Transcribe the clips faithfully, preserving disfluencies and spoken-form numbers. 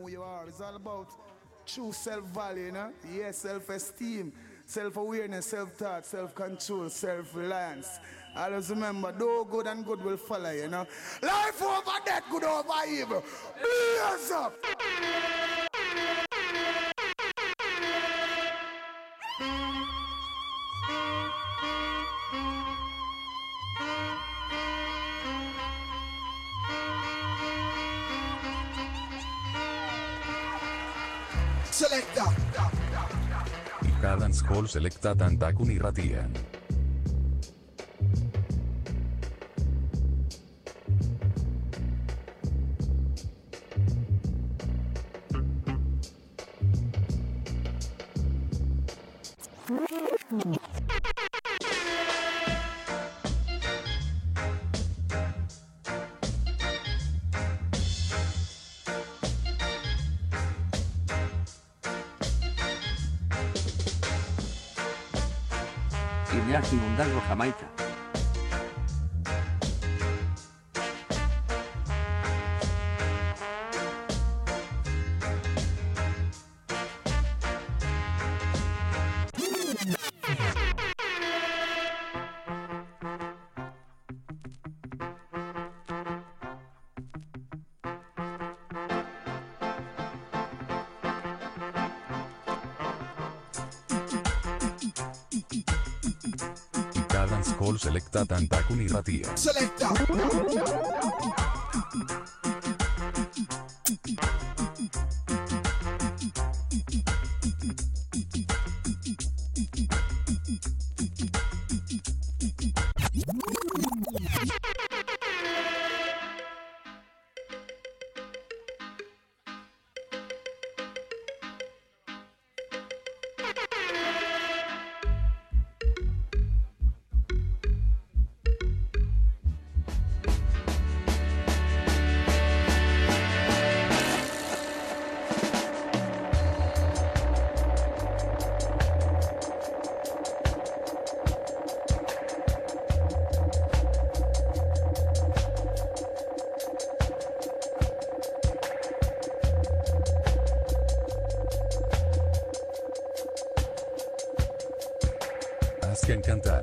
who you are. It's all about true self-value, you know? Yes, self-esteem, self-awareness, self-thought, self-control, self-reliance. Always remember, do good and good will follow, you know? Life over death, good over evil. Blaze up! Selecta. Cadence Hall selecta Tantakun irratian. Iñaki Mundalgo, Jamaica. Cadence Hall selecta Tantakun irratian. Selecta. Haz que encantar.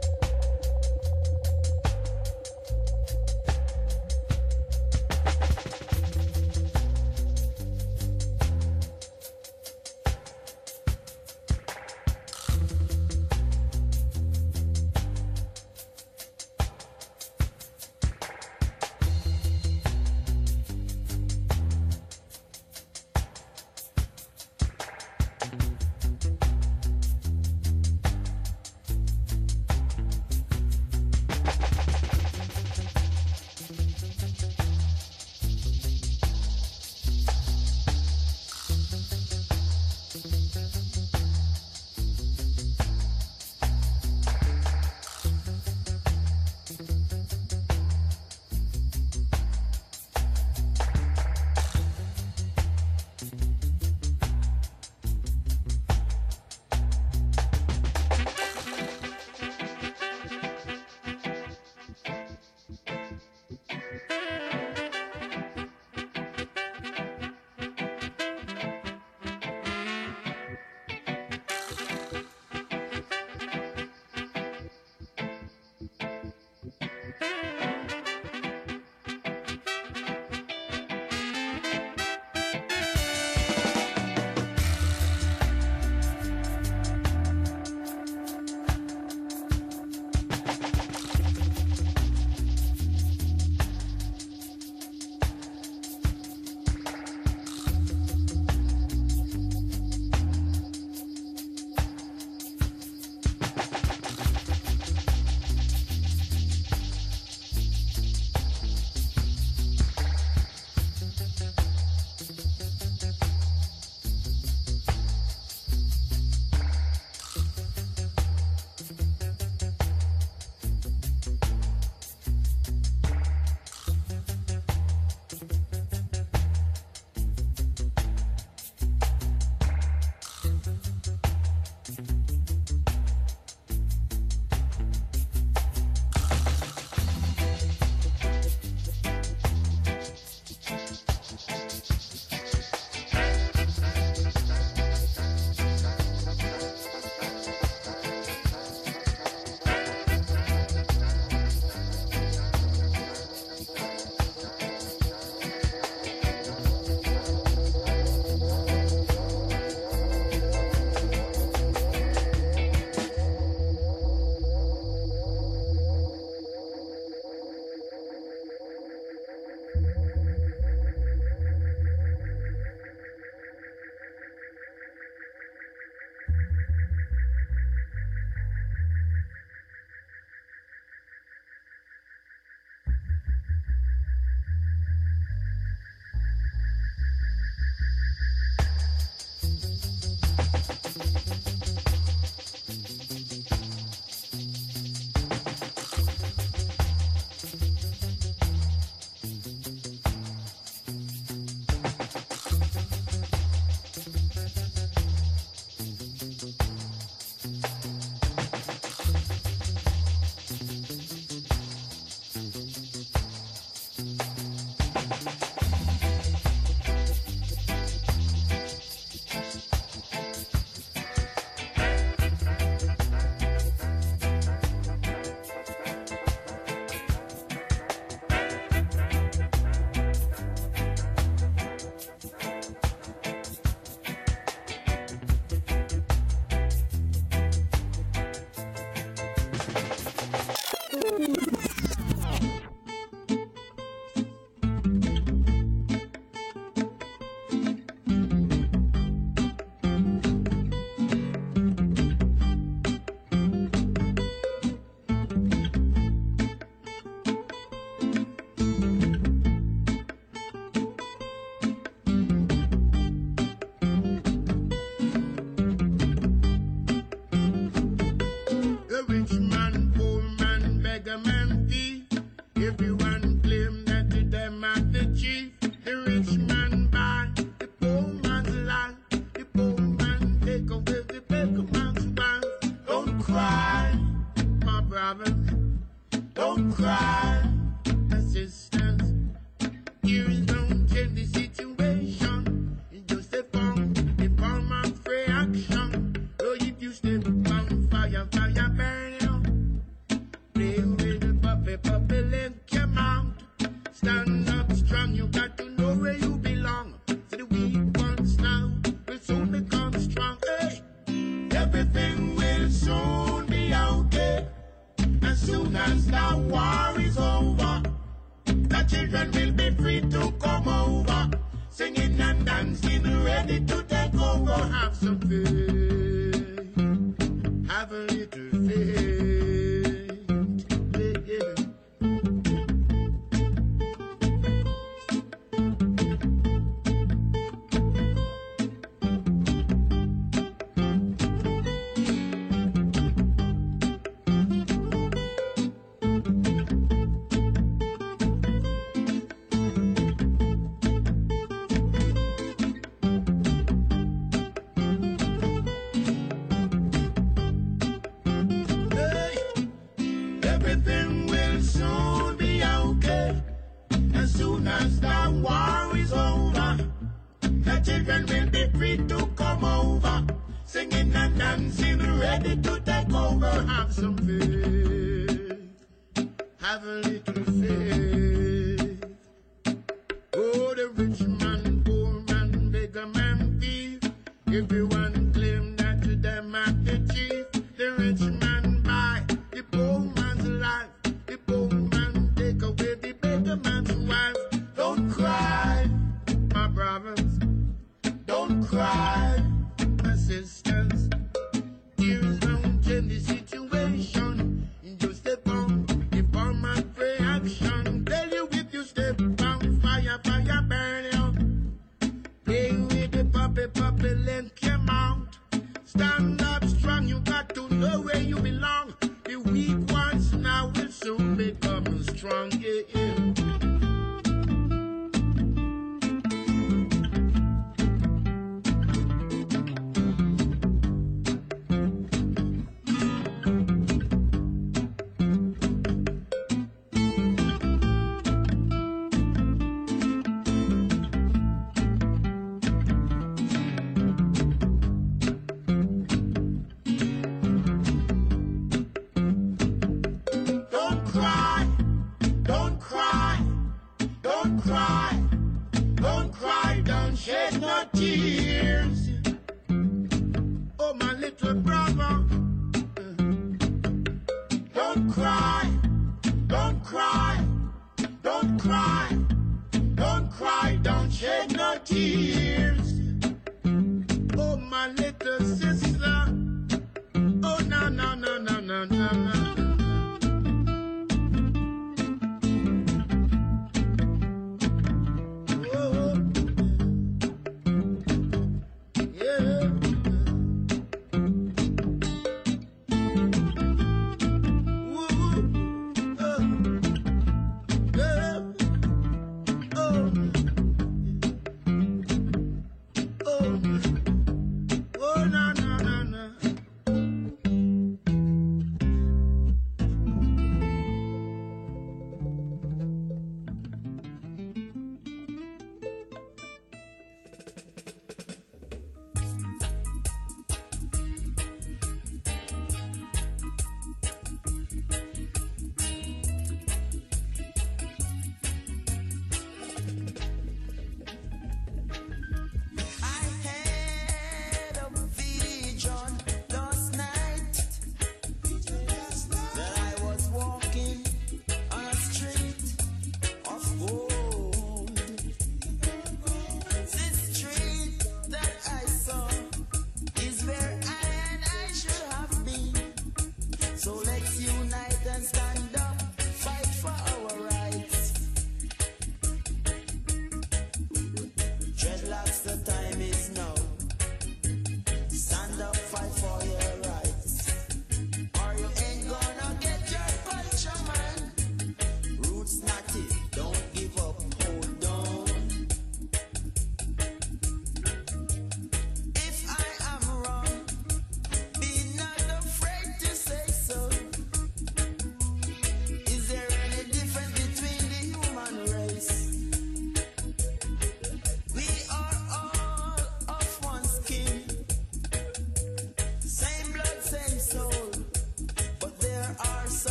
Don't cry, assistance. Years don't change the situation. It's just a form, a form of reaction. So if you step on fire, fire burn you. Play with the puppy, puppy, let come out. Stand up strong, you got to know where you belong. So the weak ones now will soon become strong. Hey, everything will soon be okay. As soon as the war is over, the children will be free to come over, singing and dancing, ready to take over. Have some faith, have a little faith. Yeah, yeah. Everything will soon be okay. As soon as the war is over, the children will be free to come over, singing and dancing, ready to take over. Have some faith, have a little faith. Oh, the rich man, poor man, beggar man, thief, everyone claim that to them are the chief. The rich man buy the poor man's life, the poor man take away the beggar man's wife. Don't cry, my brothers, don't cry, my sisters. Tears don't change the situation. Just step on the form of reaction. Tell you if you step on fire, fire burn you. Play with the puppy, puppy, let come out. Stand up strong, you got to know where you belong. The weak ones now will soon become strong. Yeah, yeah. Don't cry, don't cry.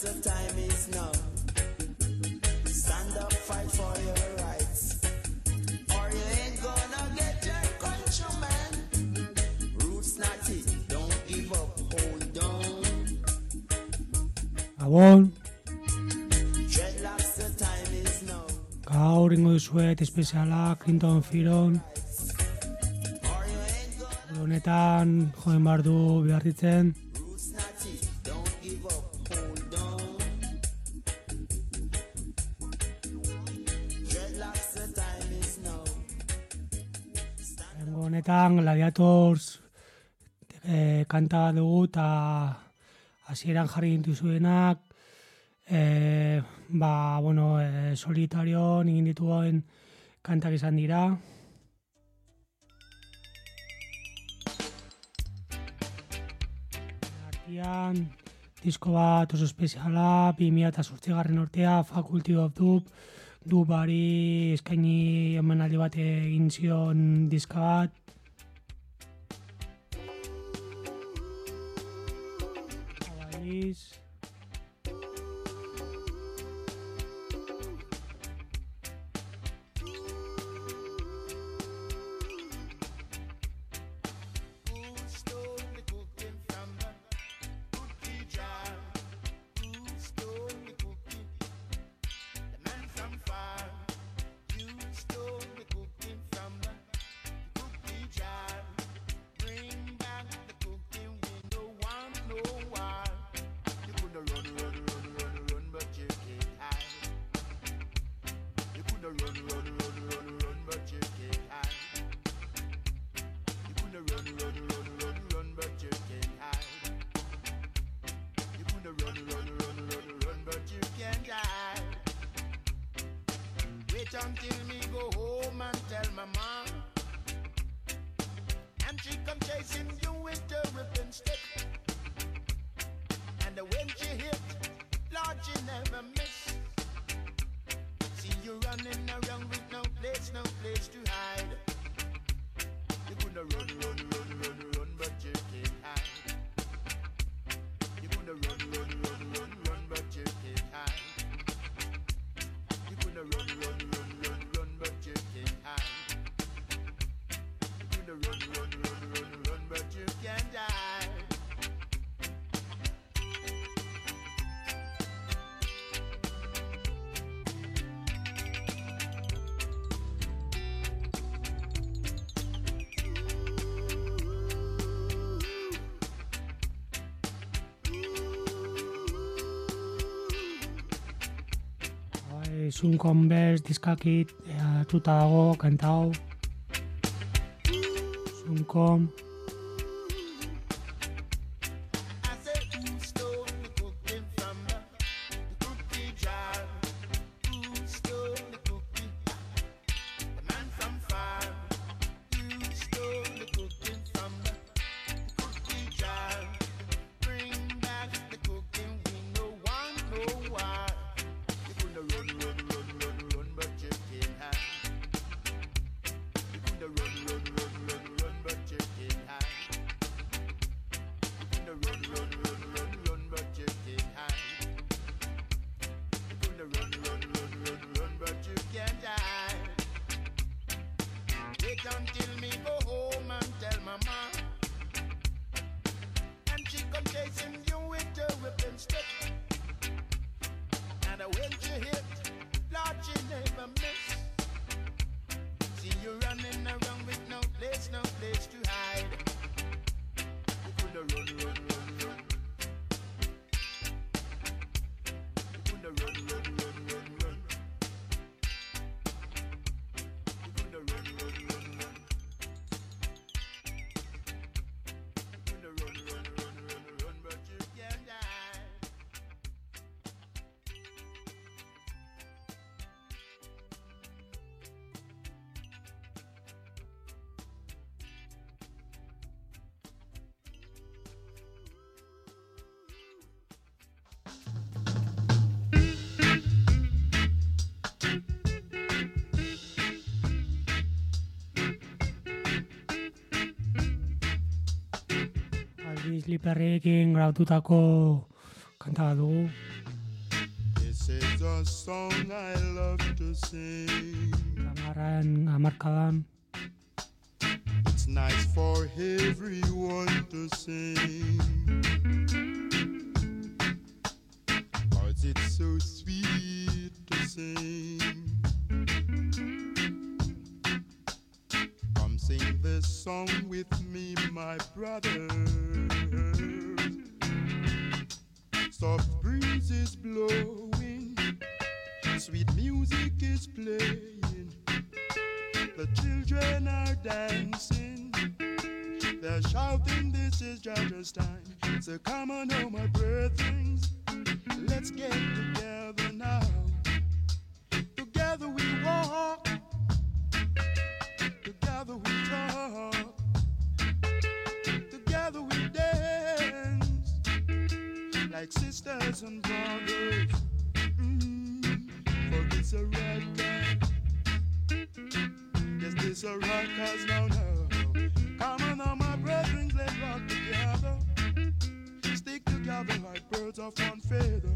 the time is now. Stand up, fight for your rights, or you ain't gonna get your countrymen. Roots natty, don't give up, hold on. Gabon. Dreadlocks, the time is now. Gaur ingo dizuet espeziala Clinton Firon. Honetan joen behar du beharritzen. Honetan Gladiators eh, kanta dugu eta hasieran jarri dituzuenak eh, ba, bueno, eh, solitarion egin dituen kantak izan dira. Artian, disko bat oso espeziala, bi mila zortzigarren urtea, Faculty of Dub, Dubari eskaini omenaldi bat egin zion diska bat. Abaiz. Until me go home and tell my mom, and she come chasing you with a ripping stick, and when she hit, Lord, she never miss. See you running around with no place, no place to hide. You gonna run, run, run, run, run, but you can't hide. You gonna run, run, run, run, run, but you can't hide. You gonna run, run, run. Run, run, run, run, run, but you can't die. Zun Converse diskakit hartuta dago kanta hau. Zuncom. Until me go home and tell mama, and she come chasing you with a whipping stick, and when she hit, Lord, she never miss. See you running around with no place, no place to hide. You coulda run, run, run, run. You coulda run, run, run, run, run. You coulda run, run, run. Liperrekin grabatutako kanta bat dugu. This is a song I love to sing. Kamaran Amar Kalam. It's nice for everyone to sing. Cause it's so sweet to sing. Come sing this song with me, my brother. Soft breeze is blowing, sweet music is playing. The children are dancing, they're shouting, this is Georgia's time. So come on, oh my brethren, let's get together now. Together we walk, together we talk, together we dance, like sisters and brothers. Mm-hmm. For this a right time. Yes, this a rock cause now, now. Come on now, my brethren, let's rock together. Stick together like birds of one feather.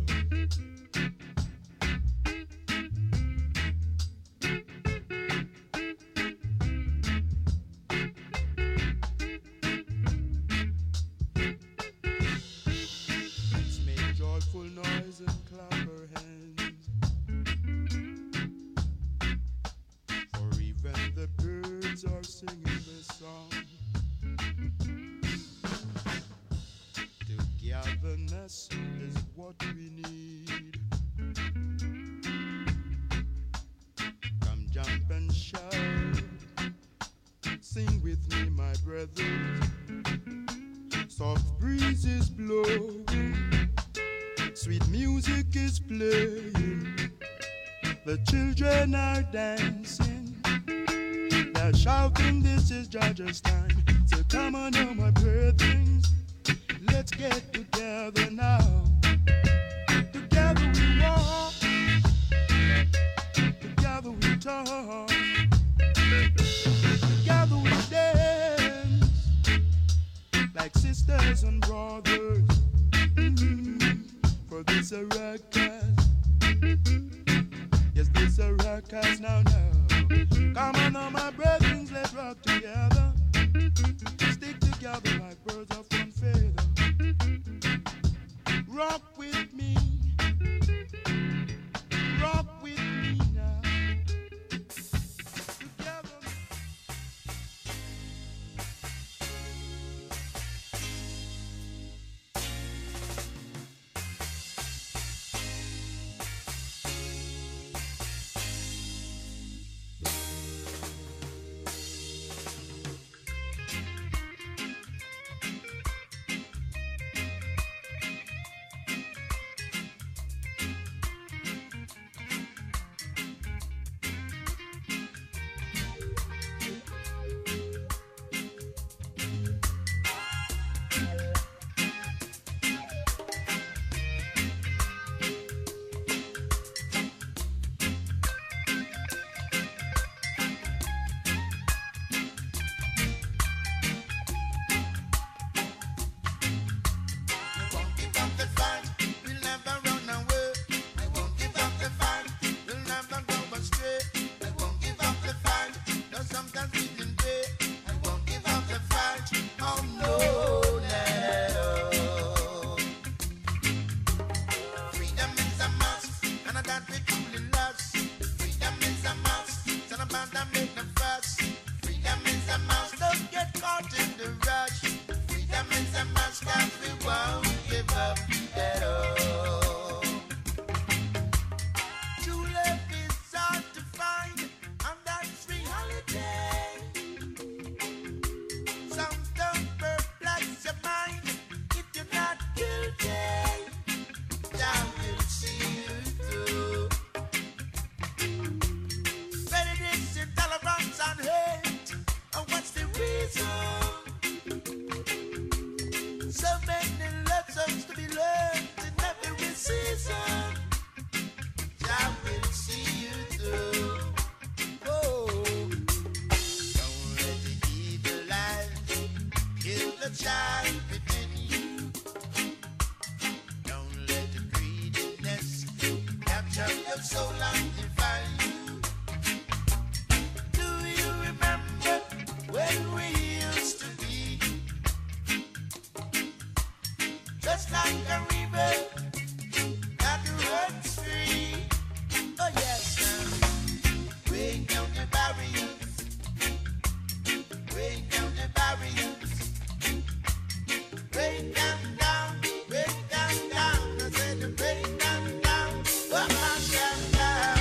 Let's make joyful noise and clap our hands. For even the birds are singing this song. Togetherness is what we need. Come jump and shout. Sing with me, my brothers. Soft breeze is blowing, sweet music is playing. The children are dancing, they're shouting, this is Georgia's time. So come on, oh my brethren, let's get together now. Together we walk, together we talk, together we dance, like sisters and brothers. Mm-hmm. For this a rock cast, yes, this a rock cast now, now. Come on now, my brethren, let's rock together. Stick together like birds of one feather. Rock with me, rock with me now. Together. Tolerance. capture your soul and define you. Do you remember when we used to be just like a river that runs free? Oh yes, break down the barriers, break down the barriers, break them down, break them down. I said break them down, oh my them down.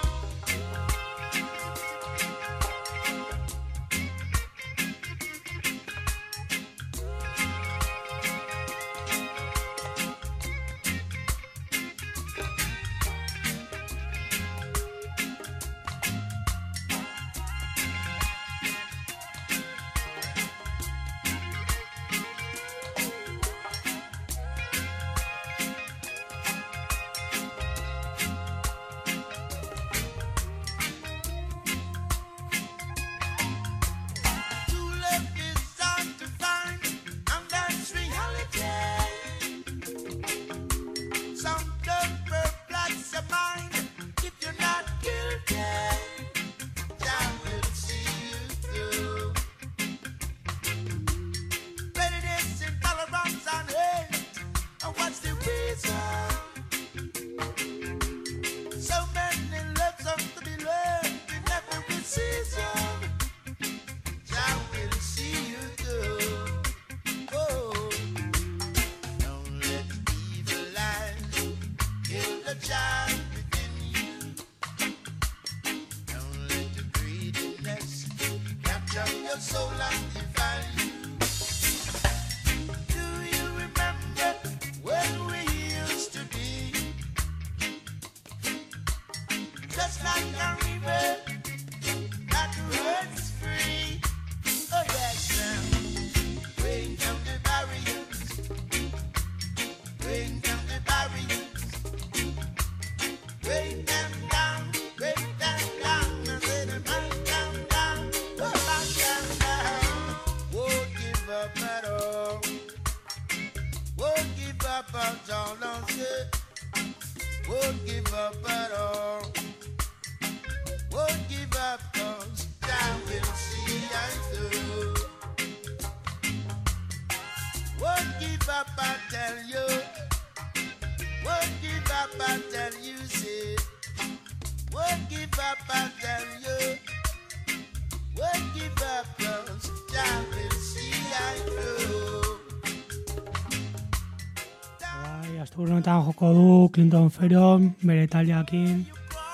Honetan joko du Clinton Feron bere taldeakin.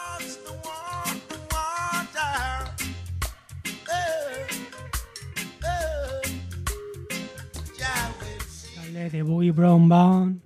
Talde The Boogie Brown Band.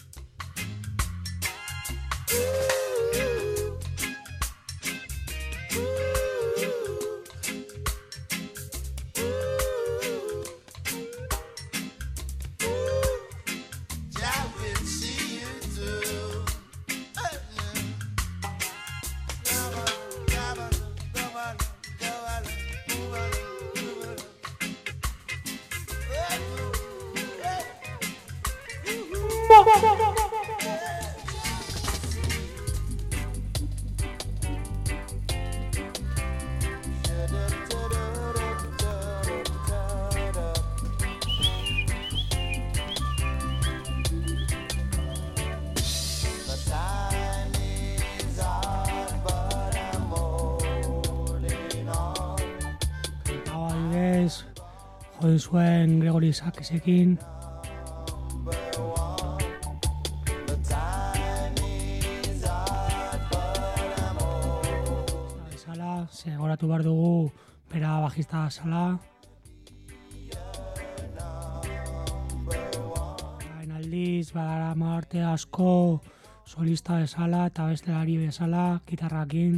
Joden zuen Gregory Sakesekin. Bezala, segoratu behar dugu bera bajista zala. Hain aldiz, badara marte asko solista bezala eta bestelari bezala, gitarrakin.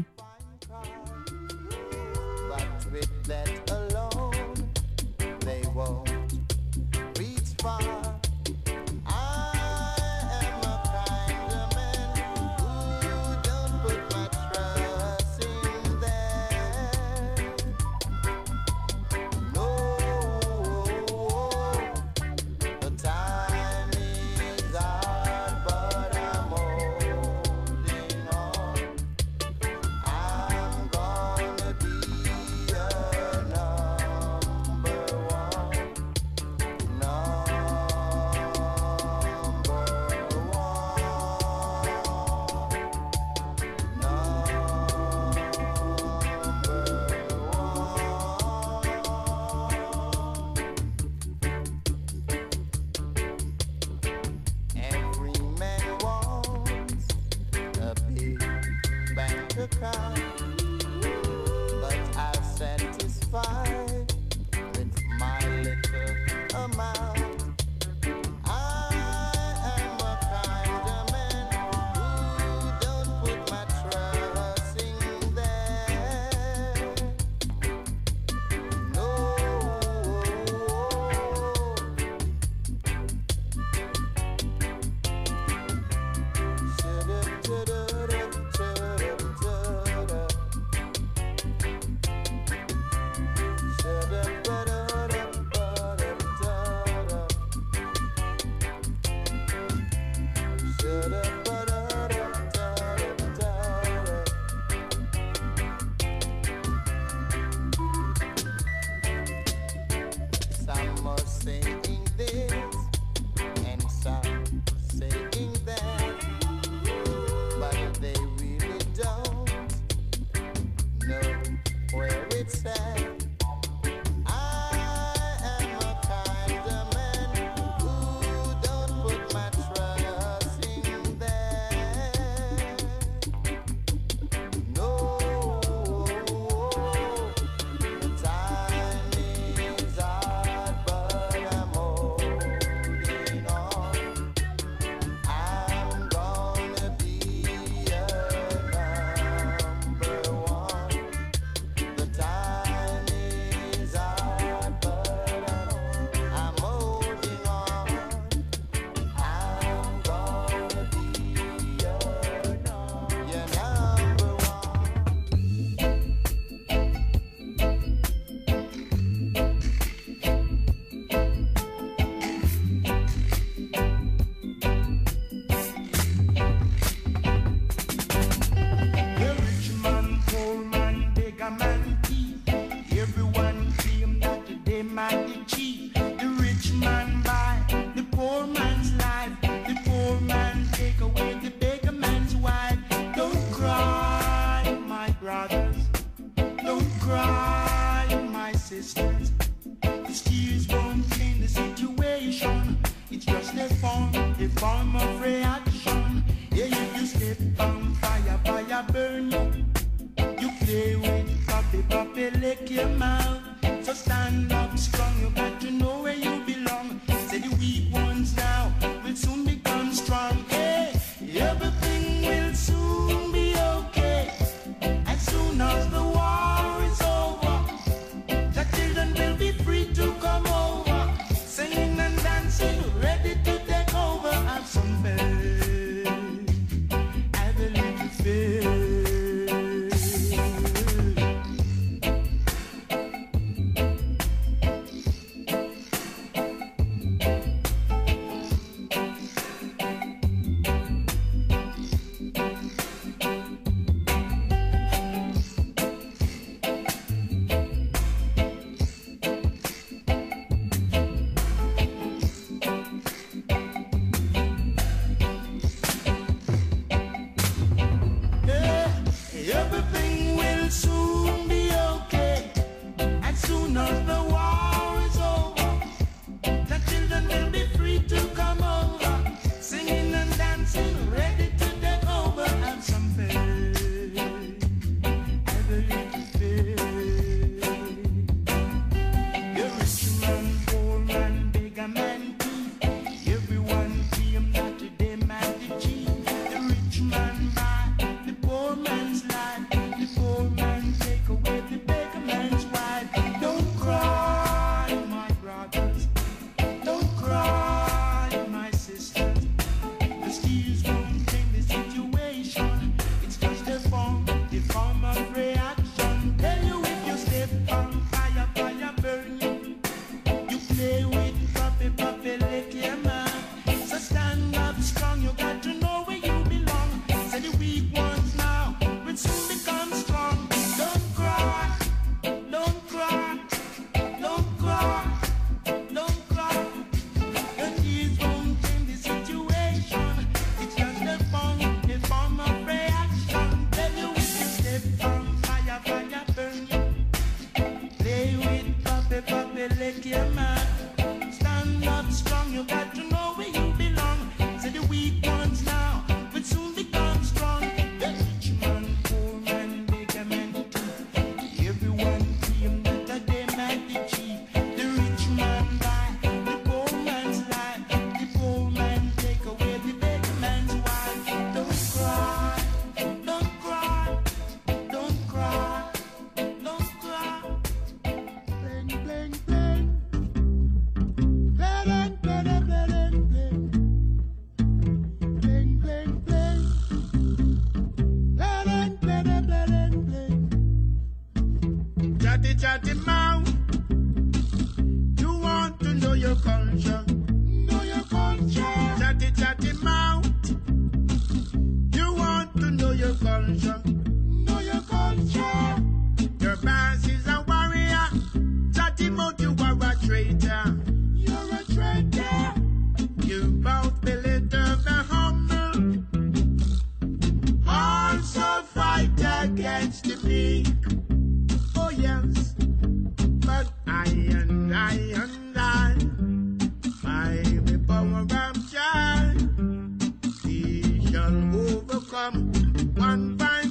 to come, but I'll satisfy with my little amount. I am a kind of man who don't put my trust in them. No. Some are saying this and some saying that, but they really don't know where it's at. I am a kind of man who don't put my trust in them. No, the time is hard, but I'm holding on. I'm gonna be a number one. The time is hard, but I'm, I'm holding on. I'm gonna be your, your number one. The rich man, poor man, beggar man, thief. Everyone claim that they might be cheap. The rich man buy the poor man's life. The poor man take away the beggar man's wife. Don't cry, my brothers. Don't cry, my sisters. These tears won't change the situation. It's just a form, a form of reaction. Yeah, if you step on fire, fire burn you. You play with puppy, puppy lick your mouth. So stand up strong, you got to know where you belong. Say the weak ones now will soon become strong. Hey, everything will soon be okay. As soon as the war is over, the children will be free to come over, singing and dancing, ready to take over. Have some faith, have a little faith. Yeah, everything will soon be okay. As soon as the war is over, the children will be free to come over, singing and dancing, ready to take over. Have some faith, have a little faith. The rich man, poor man, beggar man, thief. Everyone claim that they might be cheap. The rich man buy the poor man's life. The poor man against the meek. Oh yes, but I and I and I, by the power of Jah, we shall overcome one fine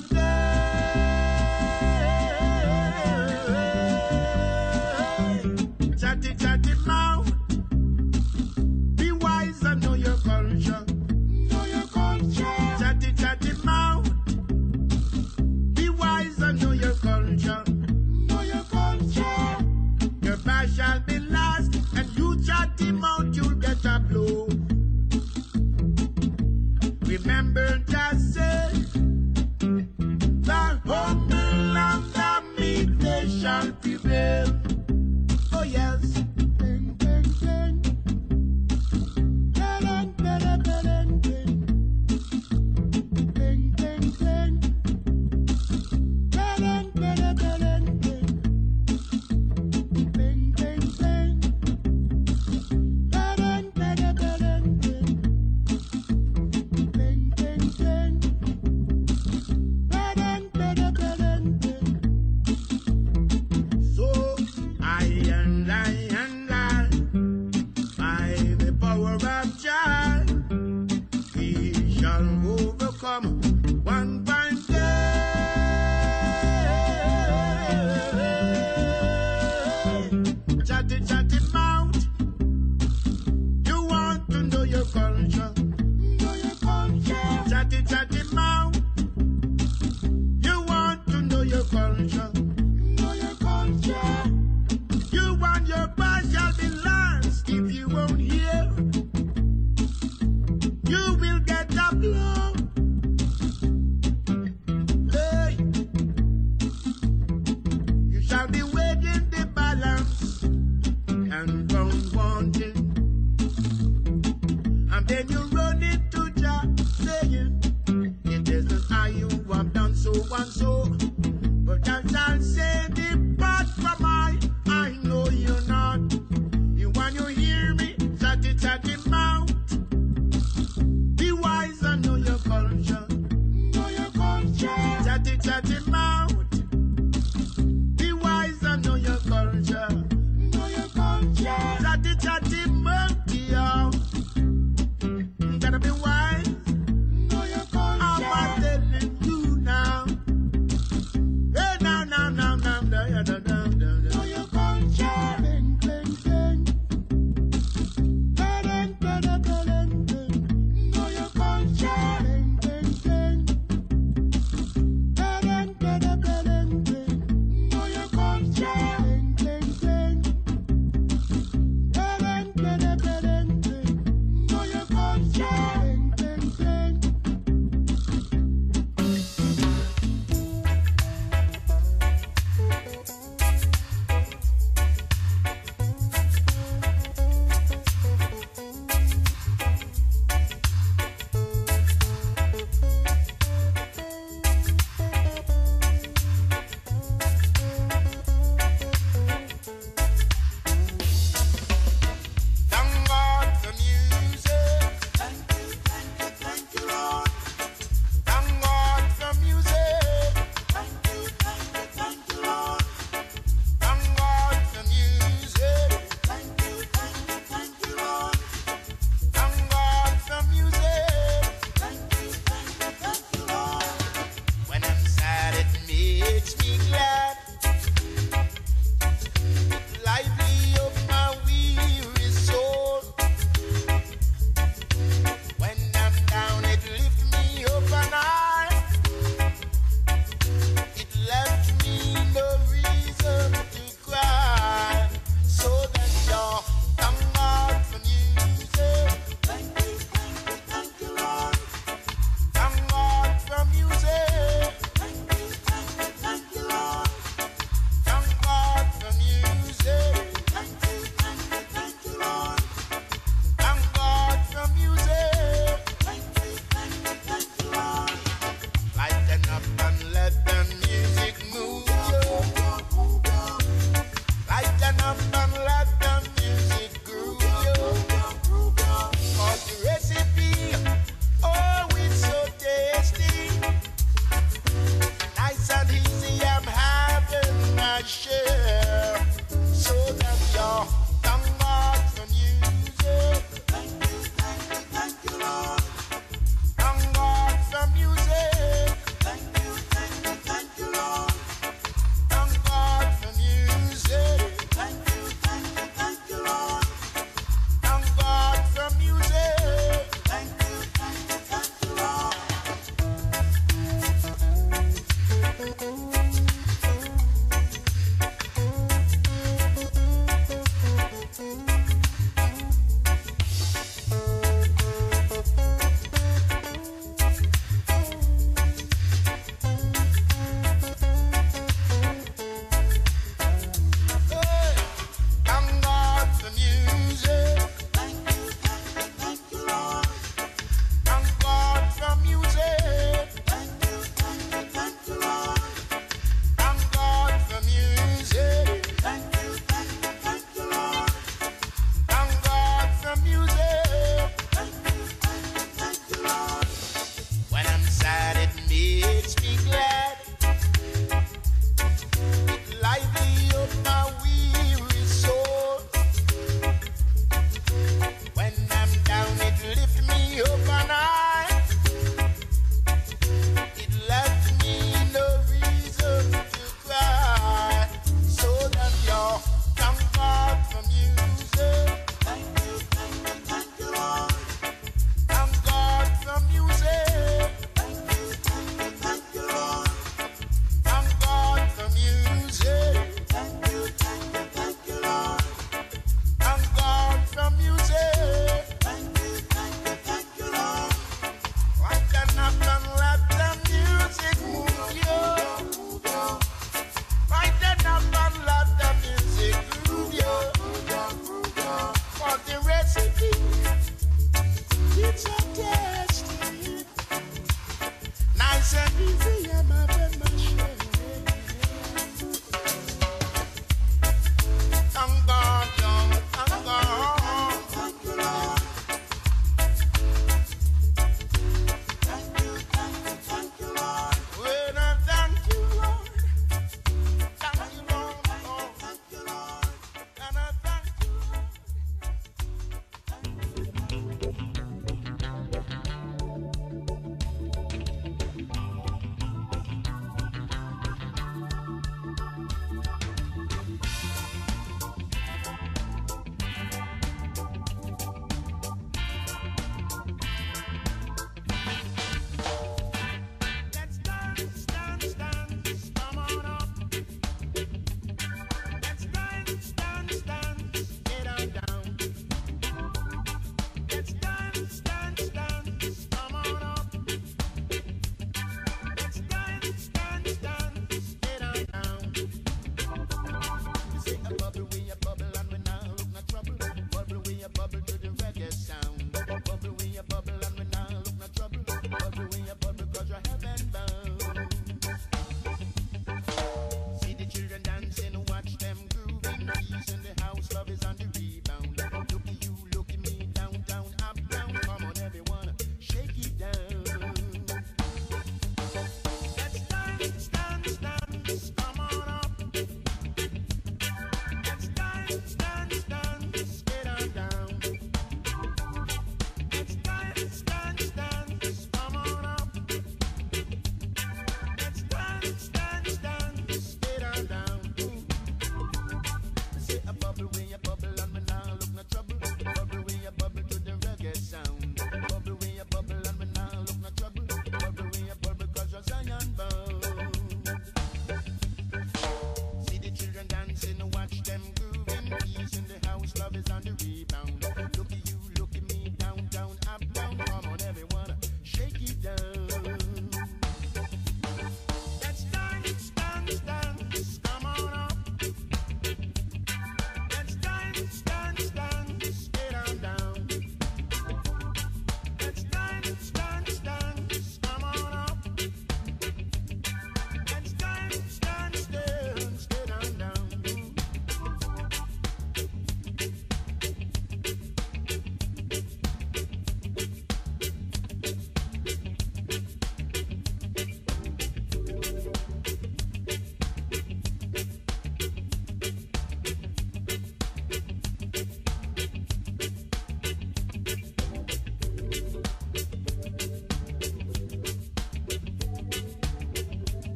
day. Chatty chatty mouth, be wise and know your culture. Know your culture. Chatty chatty mouth, be wise and know your culture. Know your culture. Your bash shall be last, and you chatty mouth, you'll get a blow. Remember just say, the humble and the meek they shall prevail. Oh yes. Bang, bang, bang. Bang, bang, bang, bang. Bang, bang, bang. Bang, bang, bang, bang. Bang, bang, bang. Bang, bang, bang, bang. Bang, bang, bang. Bang, bang, bang, bang. So I and I and I, by the power of Jah, we shall overcome one fine day. Chatty chatty mouth, you want to know your culture. Know your culture. Chatty chatty mouth, you want to know your culture. Know your culture. You want your past shall be lost if you won't hear. You will get a blow. Hey, you shall be weighing the balance and found wanting, and then you run into Jah saying, it isn't I you have done so and so, but I shall say, depart from I, I know you're not. You want you hear me, chatty chatty mouth, be wise and know your culture. Know your culture. Chatty chatty mouth, be wise and know your culture. Know your culture. Chatty chatty mouth, yo. Gotta be wise. Know your culture. I'm telling you now. Hey, now, now, now, now, now, now, now, now, now. Know your culture. Bang, bang, bang. Bang, bang, bang, bang, bang. Know your culture. Bang, bang, bang. Bang,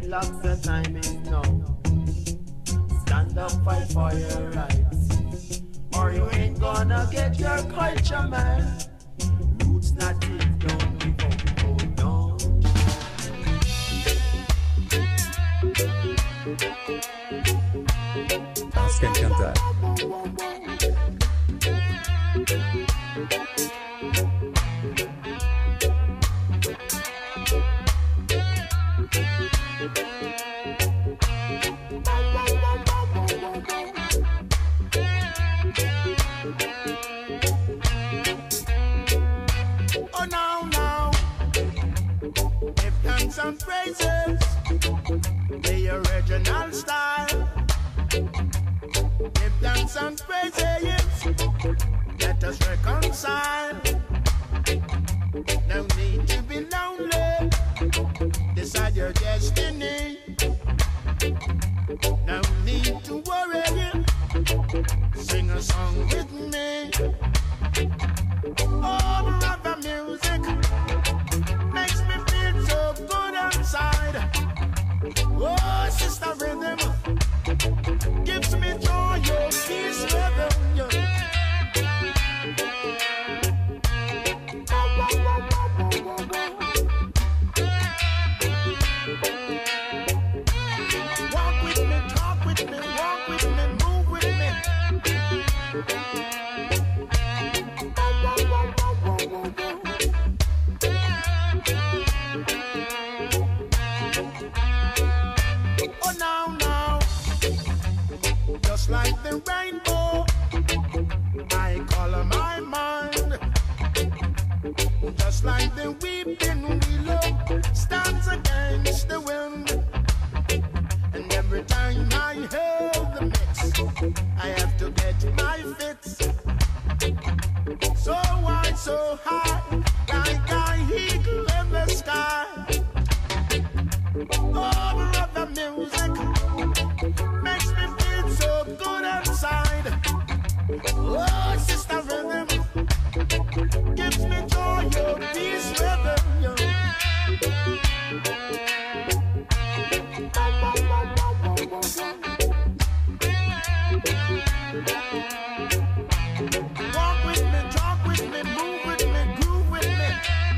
dreadlocks, the time is now. Stand up, fight for your rights, or you ain't gonna get your culture, man. Roots not deep, don't give up, hold on. Haz que encantar. Oh, now, now, give them some praises, the original style. Give them some praises, let us reconcile. No need to be lonely, decide your destiny. No need to worry, sing a song with me. Oh, brother, music makes me feel so good inside. Oh, sister, rhythm gives me joy, your peace, rhythm, yeah. Walk with me, talk with me, walk with me, move with me. Oh, now, now, just like the rainbow, I color my mind. Just like the weeping willow stands against the wind. And every time I hear the mix, I have to get my fix. So wide, so high, like an eagle in the sky. Oh, brother, music makes me feel so good inside. Oh, sister, rhythm gives me joy, your peace, rhythm, walk with me, talk with me, move with me, groove with me.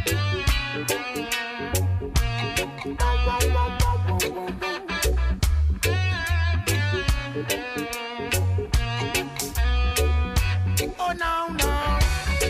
Oh, now, now.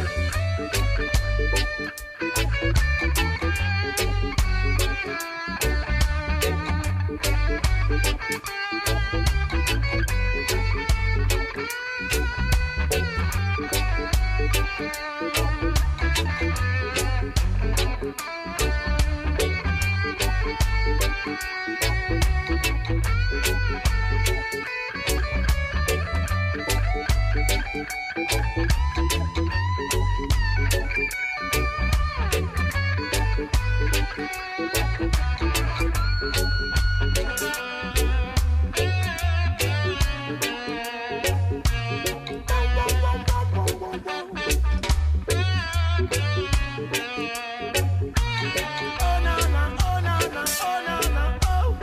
Oh, na, na, oh, na, na, oh, na, na, oh.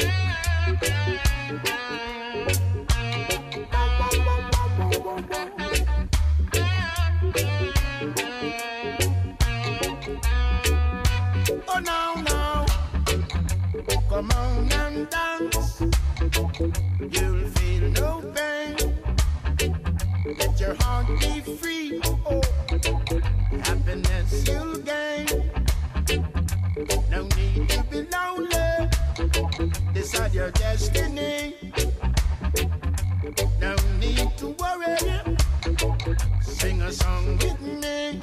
Oh, now, now, come on and dance. You'll feel no pain. Let your heart be free. Oh, happiness you'll gain. No need to be lonely. Decide your destiny. No need to worry. Sing a song with me.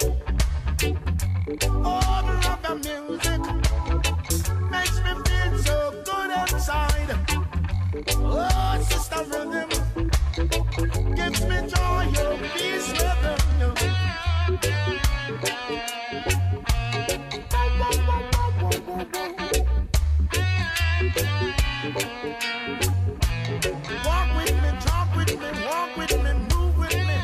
Oh, brother, music makes me feel so good inside. Oh, sister, rhythm gives me joy, your peace, rhythm. Walk with me, talk with me, walk with me, move with me.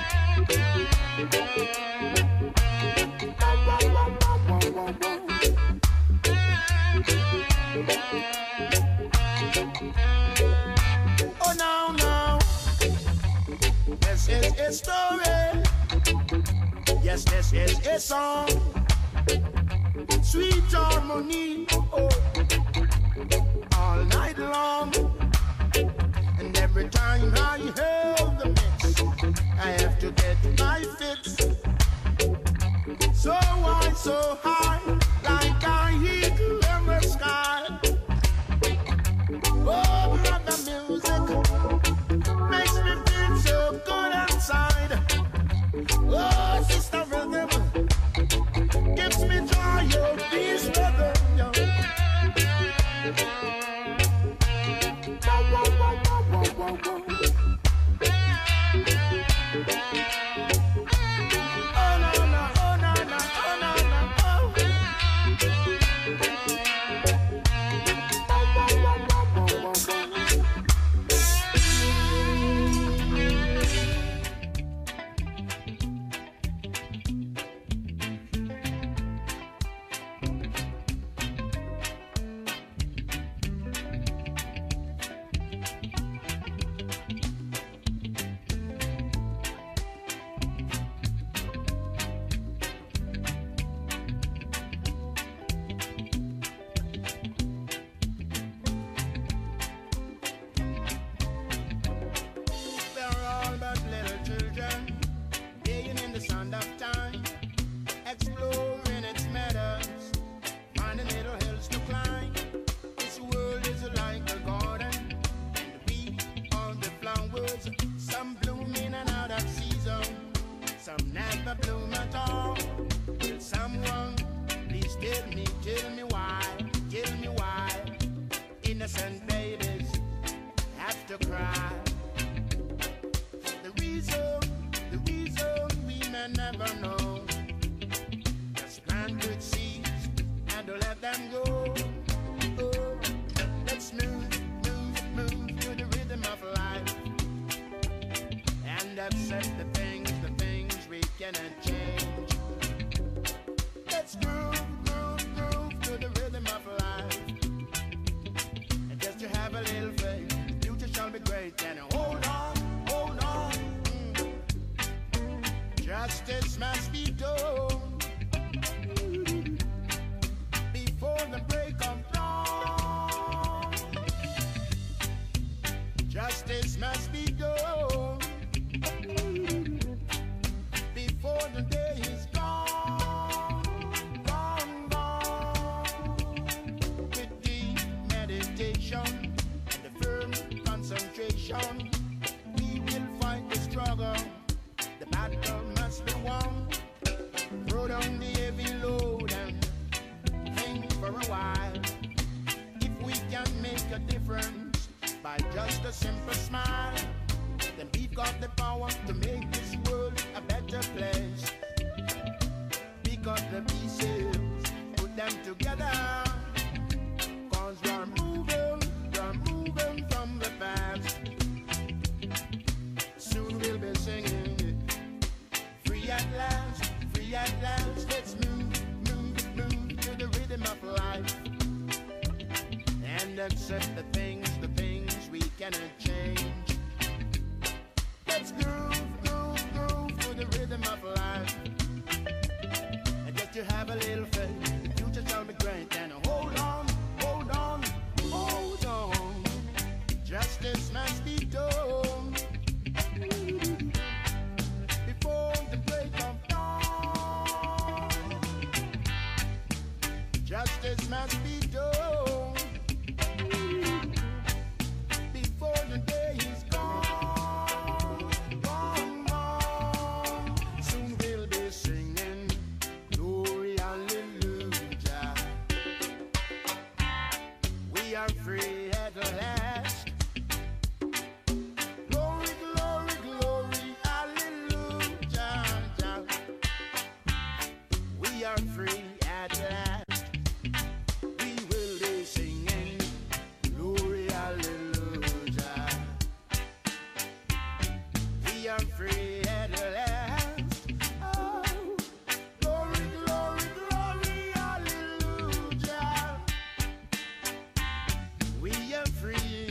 a story. Yes, this is a song. Sweet harmony, oh, all night long. And every time I hear the mix, I have to get my fix. So wide, so high, like a eagle in the sky. Oh, brother, music makes me feel so good inside. Oh, sister rhythm gives me joy, your peace, rhythm, yo. Whoa, whoa, whoa, whoa, whoa, whoa, whoa. Oh, no, no, oh, no, no, oh, no, no, oh. Whoa, whoa, whoa, whoa, whoa, whoa, whoa. They're all but little children, playing in the sand of time, exploring its meadows, finding little hills to climb. This world is like a garden, and we are the flowers. Some bloom in and out of season, some never bloom at all. Will someone please tell me, tell me why, tell me why innocent babies have to cry? The reason, the reason we may never know. Just plant good seeds and don't let them go. Oh, let's move, move, move to the rhythm of life and accept the things, the things we cannot change. Let's groove, groove, groove to the rhythm of life. And just to have a little faith, the future shall be great. And hold on, hold on. Mm. Justice must be done before the break of dawn. Justice must be done before the day is gone, gone, gone. With deep meditation and the firm concentration, we will fight the struggle. The battle must be won. Throw down the heavy load and think for a while. If we can make a difference by just a simple smile, then we've got the power to make this world a better place. Pick up the pieces, put them together, cause we're moving, we're moving from the past. Soon we'll be singing, free at last, free at last. Let's move, move, move to the rhythm of life and accept the things, the things we cannot change. Let's groove, groove, groove to the rhythm of life. And just to have a little faith, the future shall be great. And hold on, hold on, hold on. Justice must be done before the break of dawn. Justice must be done before the day is gone, gone, gone. Soon we'll be singing glory, hallelujah. We are free at last. Glory, glory, glory, hallelujah. We are free at last. We will be singing glory, hallelujah. We are free at last. Oh, glory, glory, glory, hallelujah. We are free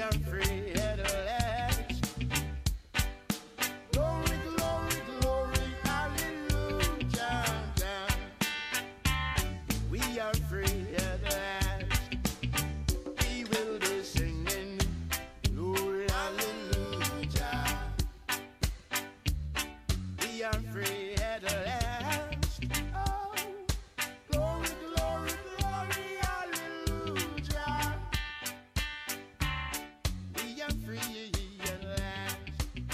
are free at last. Glory, glory, glory, hallelujah. We are free at last. We will be singing glory, hallelujah. We are free at last. Oh, glory, glory, glory, hallelujah. We are free at last.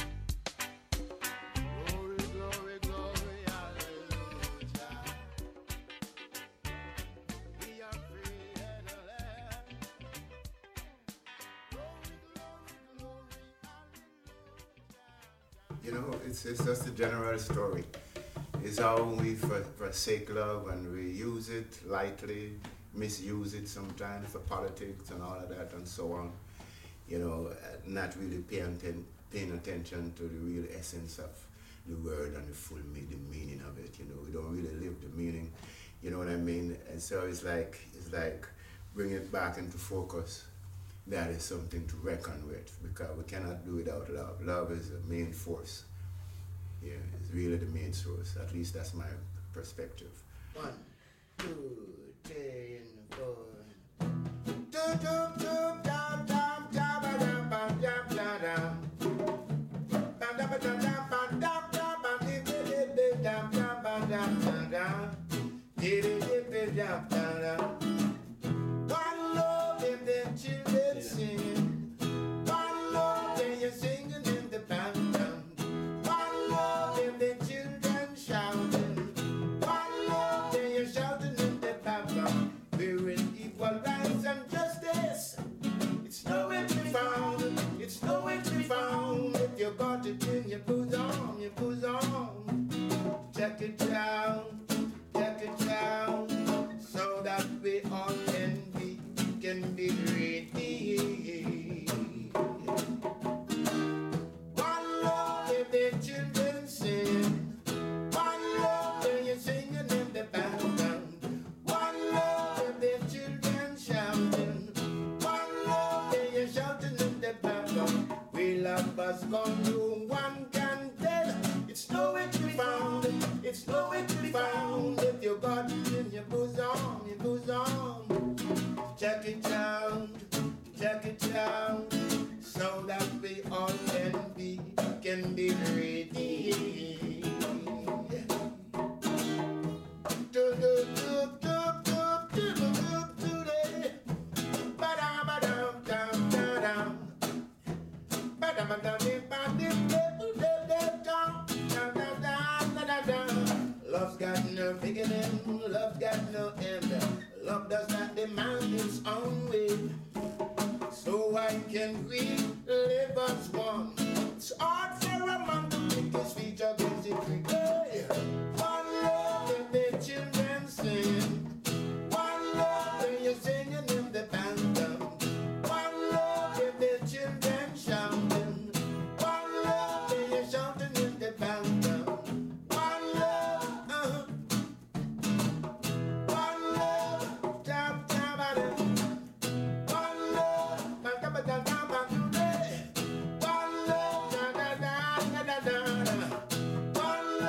Glory, glory, glory, hallelujah. We are free at last. Glory, glory, glory, hallelujah. You know, it's, it's just a general story. It's how we for, forsake love and we use it lightly, misuse it sometimes for politics and all of that and so on. You know, uh, not really paying, ten, paying attention to the real essence of the word and the full me- the meaning of it. You know, we don't really live the meaning. You know what I mean? And so it's like it's like bring it back into focus. That is something to reckon with because we cannot do without love. Love is the main force. Yeah, it's really the main source. At least that's my perspective. One, two, three, and four. Doop, doop, doop, dum, dum, dum, ba-dum, bum, dum, dum, dum. Bum, dum, ba, dum, dum, bum, dum, dum, bum, dip, dip, dip, dip, dum, dum, bum, dum, dum, dum. Dip, dip, dip, dip, dum, dum, dum. One love in the children singing. One love when you're singing in the band. One love in the children shouting. One love when you're shouting in the background. We're in equal rights and justice. It's nowhere to be found. It's nowhere to be found. If you got it in your bosom, your bosom. Check it out, check it out. So that we all can be, can be ready. One love if the children sing. One love when you're singing in the background. One love if the children shouting. One love when you're shouting in the background. We love us gone through one can tell. It's nowhere to be found. It's nowhere to be found. If you got it in your bosom, your bosom. Check it out, check it out. So that we all can be, can be ready. Do do do do do do do do do. Ba da ba dum dum da dum. Ba da ba dum ba dim dim dim dum dum dum dum da dum. Love's got no beginning, love's got no end. Love does not demand its own way. So why can't we live as one? It's hard for a man to pick his feet against the tree. Hey. One love when the children sing. One love when you're singing in the band. One love when the children shouting. One love when you're shouting in the band. One love, uh-huh. One love, tap, tap, at it. One love, ba, da, ba, da, da, ba, do, da. One love, da, da, da, da, da, da, da. One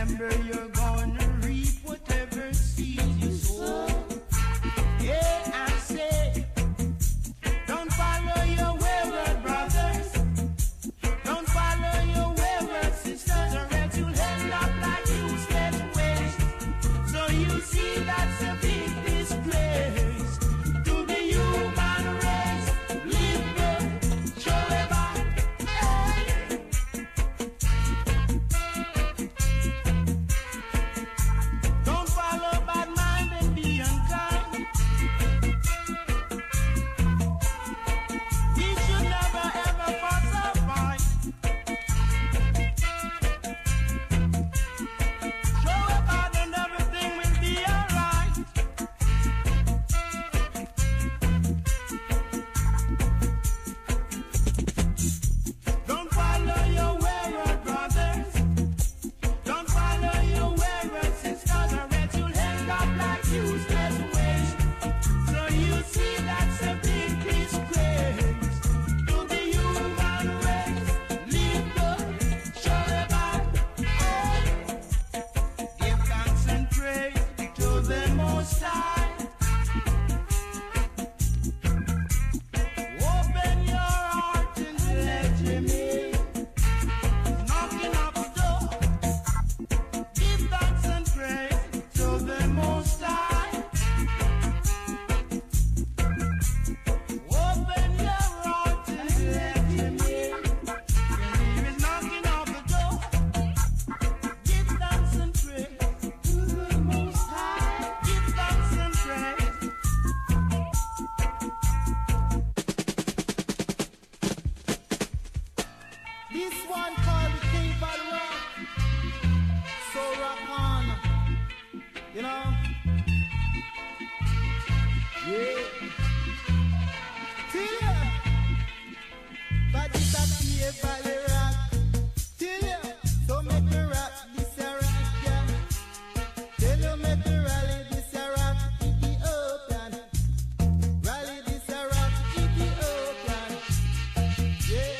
Remember, you're gonna reap whatever seed you sow. Yeah, I say, don't follow your wayward brothers. Don't follow your wayward sisters, or else you'll end up like useless waste. So you see, that's a big disgrace to the human race. Live good, show it back. Don't follow bad mind and be unkind. You should never ever fuss or fight. Show a God and everything will be alright. Don't follow your wayward brothers. Don't follow your wayward sisters, or else you'll end up like useless waste. So you see, that's a big disgrace to the human race. Live good, show it back. Give thanks and praise to the Most High. Open your heart and let Him in. Knocking up the door. Give thanks and praise to the Most High. Open your heart and let Him in. When He is knocking up the door, give thanks and praise to the Most High. Give thanks and praise. This one called the King Bad Rock. So rock on. You know? Yeah. Till ya. But it's a P A Valley rock. Till ya. So make me rock this a rock, yeah. Tell you make me rally this a rock, Ethiopian. Rally this a rock, Ethiopian. Yeah.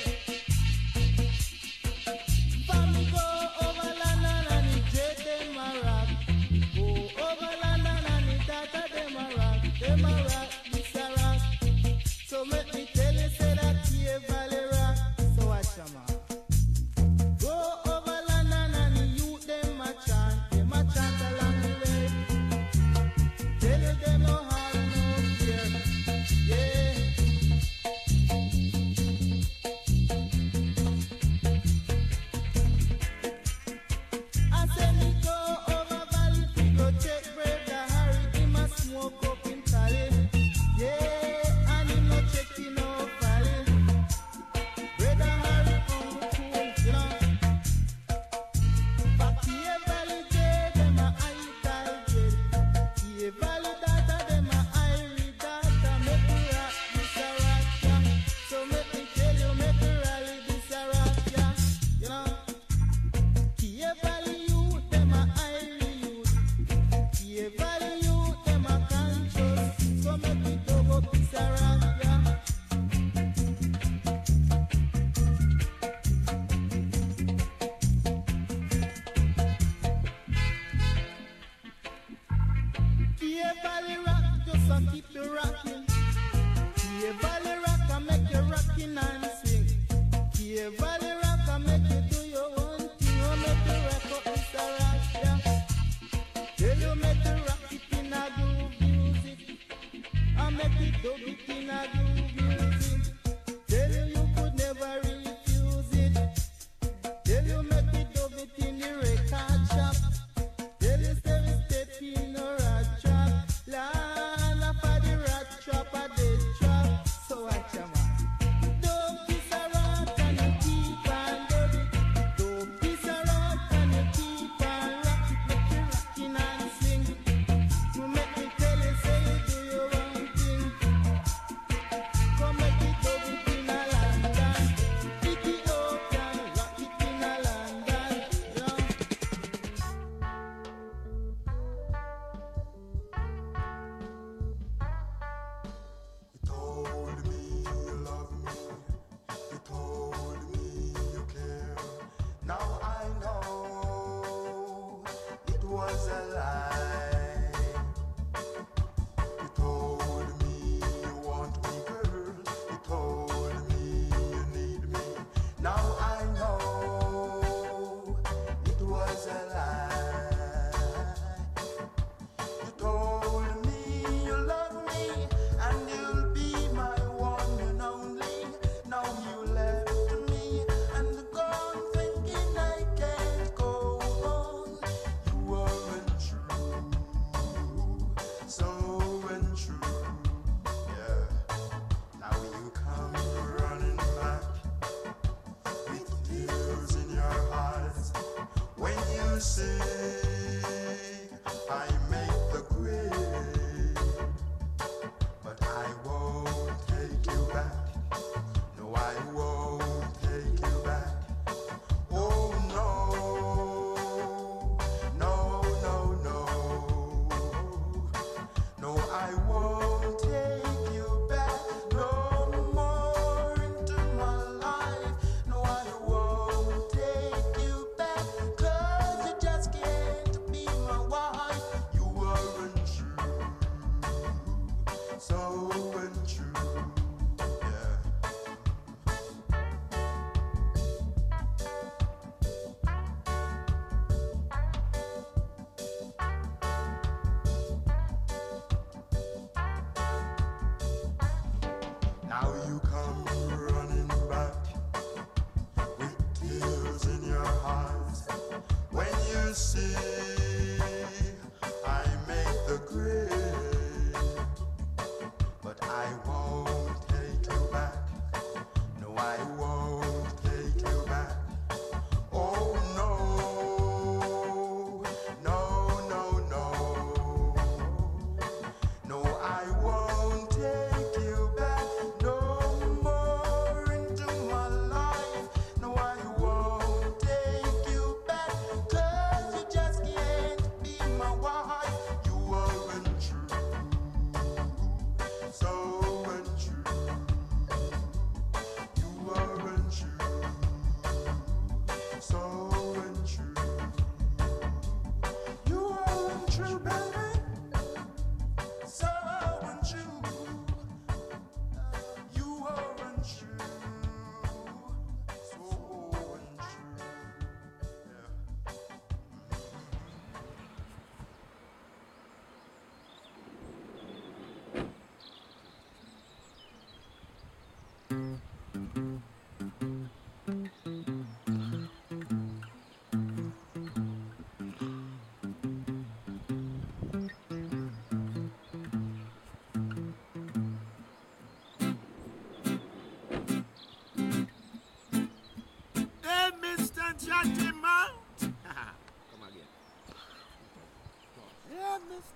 Family go over London and the jet them a rock. Go over London and the data them a rock. Them a rock, this a rock. So make me tell you, say that here Valley rock. So watch them out. Go over London and the youth them a chant. Them a chant along the way. Tell you them no have no fear. Yeah. I say me go over Valley to go check Brother Harry. Him a smoke up in Cali. Yeah, and him no checking no Valley. Brother Harry on the cool, you know. But here Valley day, them a high tide jet. Here Valley data, them a high data. Make me rock this a rock, yeah. So make me tell you, make me rally this a rock, yeah. You know. Here Valley youth, them a high youth. Here Valley youth, them a conscious. So make me dug up this a rock, yeah. Here Valley rock, just a keep you rocking. Here Valley rock, I make you rocking and swing. Here Valley rock, I make you do your own thing. I make you rock up this a rock, yeah. Tell you make you rock it in a groove music. I make you dub it in a groove music. Tell you you could never refuse it. Tell you make you dub it in the record shop. Tell you say we step in a rat trap. La la for the rat trap.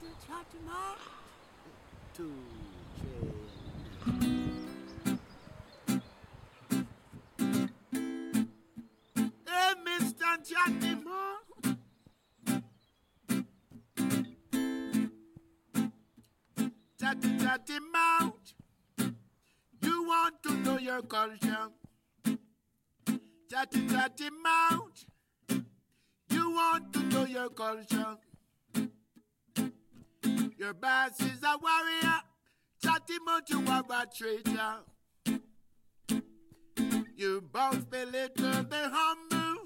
chatty mouth. Two, three. Hey, Mister Chatty mouth. Chatty chatty mouth. You want to know your culture. Chatty chatty mouth. You want to know your culture. Your boss is a warrior. Chatty mouth, you are a traitor. You both belittle the humble.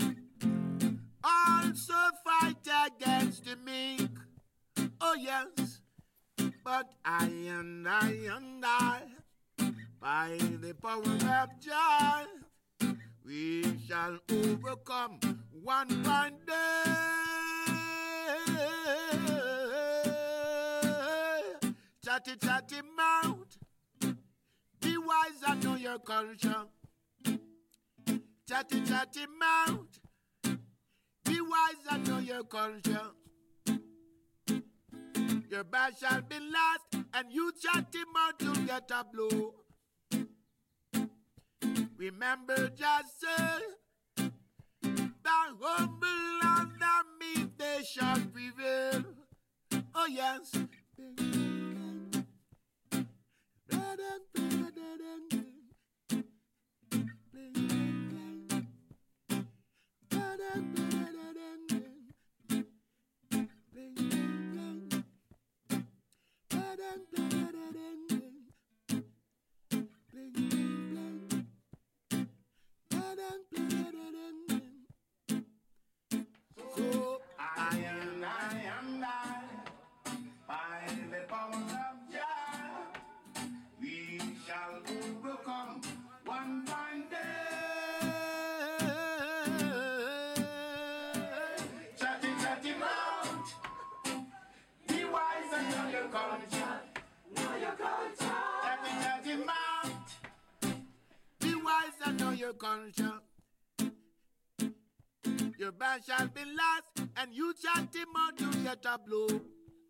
Also fight against the meek. Oh yes. But I and I and I, by the power of joy, we shall overcome one fine day. Chatty chatty mouth, be wise and know your culture. Chatty chatty mouth, be wise and know your culture. Your back shall be last, and you chatty mouth, you'll get a blow. Remember, just say, the humble and the meek, they shall prevail. Oh yes. So I am, I am I, by the power of Jah, we shall overcome one fine day. Chatty chatty mouth, be wise and know your culture. Know your culture. Chatty chatty mouth, be wise and know your culture. Your band shall be last, and you chatty mouth, you get a blow.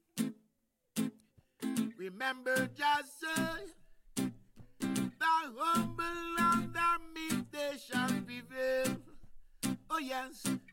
Remember, just say, the humble and the meek, they shall prevail. Oh yes.